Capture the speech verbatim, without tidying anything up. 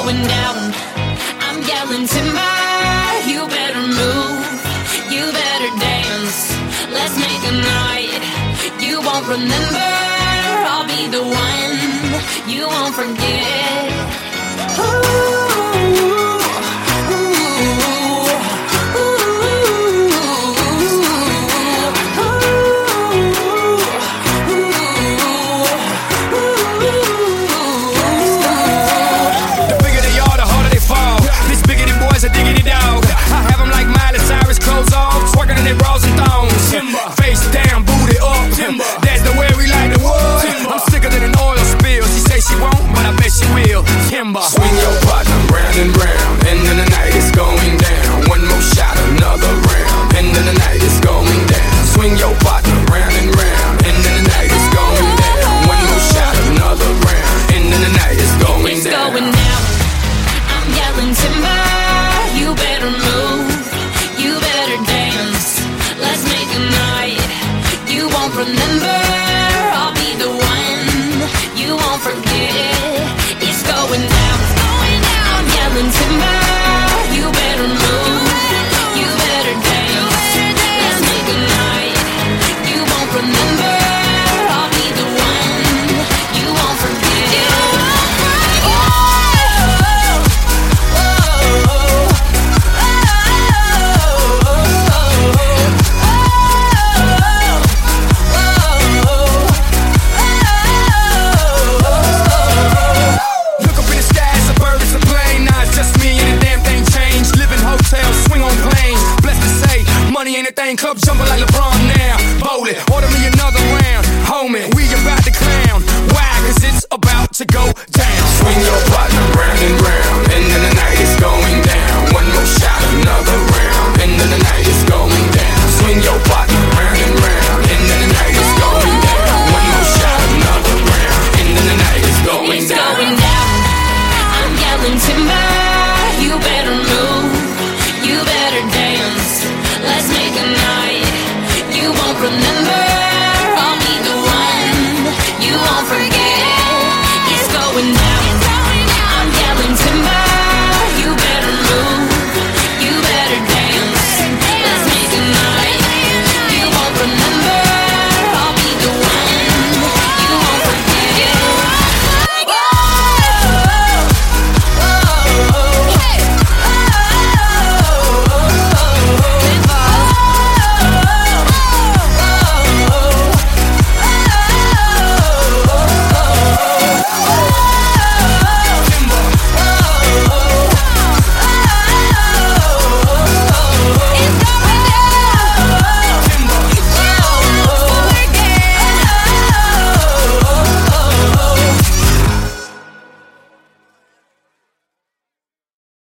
going down. I'm yelling timber, you better move, you better dance. Let's make a night you won't remember. I'll be the one you won't forget. Ooh. A diggity dog. I have them like Miley Cyrus, clothes off, twerking in their bras and thongs. Timber. Face down, booty up. Timber. That's the way we like the wood. Timber. I'm sicker than an oil spill. She say she won't, but I bet she will. Timber. Swing your partner round and round, and then the night is going down. One more shot, another round, and then the night is going down. Swing your partner round and round, and then the night is going down. One more shot, another round, and then the night is going it's down. Going down. I'm yelling timber. You better move, you better dance. Let's make a night you won't remember. I'll be the one you won't forget. It's going down, it's going down. I'm yelling timber. You better move, you better dance. Let's make a night you won't remember. I'll be the one you won't forget. You won't forget. Money ain't a thing, club jumping like LeBron now. Bowl it, order me another round. Homie, we about to clown. Why? Cause it's about to go down. Swing your partner round and round, and then the night is going down. One more shot, another round, and then the night is going down. Swing your partner round and round, and then the night is going down. One more shot, another round, and then the night is going it's down. Going down. I'm yelling timber. You better move, you better dance. Let's make a night you won't remember.